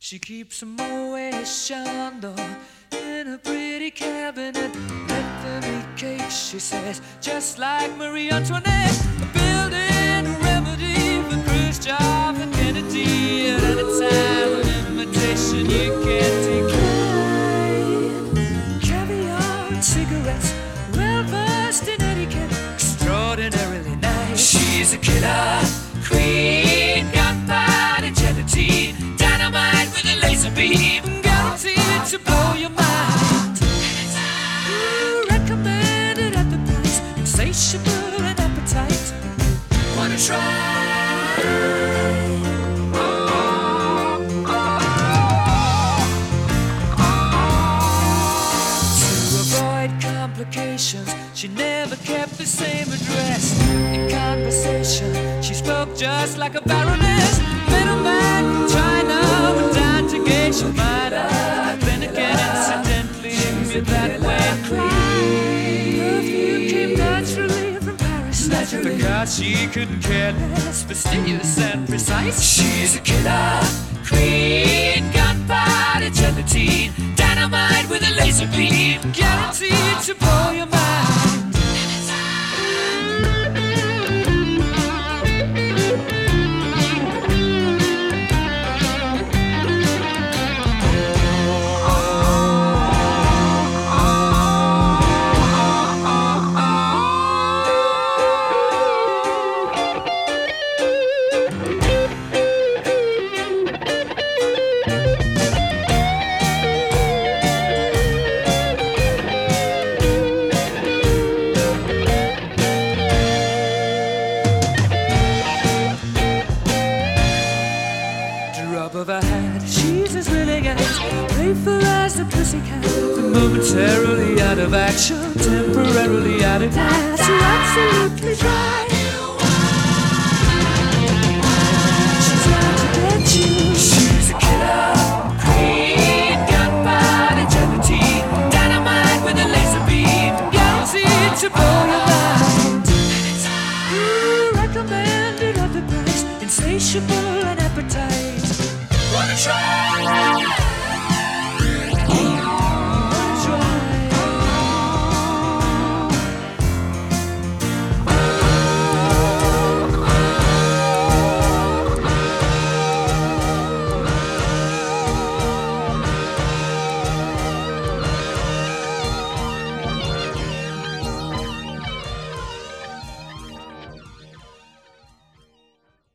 She keeps a Moet Chandon in a pretty cabinet. Bethany cake, she says, just like Marie Antoinette. Building a remedy for Khrushchev and Kennedy. At any time, an invitation you can't decline. Caviar and cigarettes, well versed in etiquette, extraordinarily nice. She's a killer queen, gunpowder gelatine, dynamite with a laser beam, guaranteed to blow your mind. Recommended at the price, insatiable and appetite. Wanna try? To avoid complications, she never kept the same address. In conversation, she spoke just like a baroness. Middleman from China went down to gauge your mind. Then again, incidentally, you're that way. Perfume came naturally from Paris, because she couldn't care less, fastidious and precise. She's a killer queen, gunpowder gelatine, dynamite with a laser beam, guaranteed to blow your mind. Of her hat, she's as willing as playful as the pussycat. Momentarily out of action, temporarily out of gas. You're absolutely dry. She's out to get you. She's a killer queen, gunpowder gelatine, dynamite with a laser beam, guaranteed to blow your mind. Recommended at the price, insatiable and appetite. Wanna try?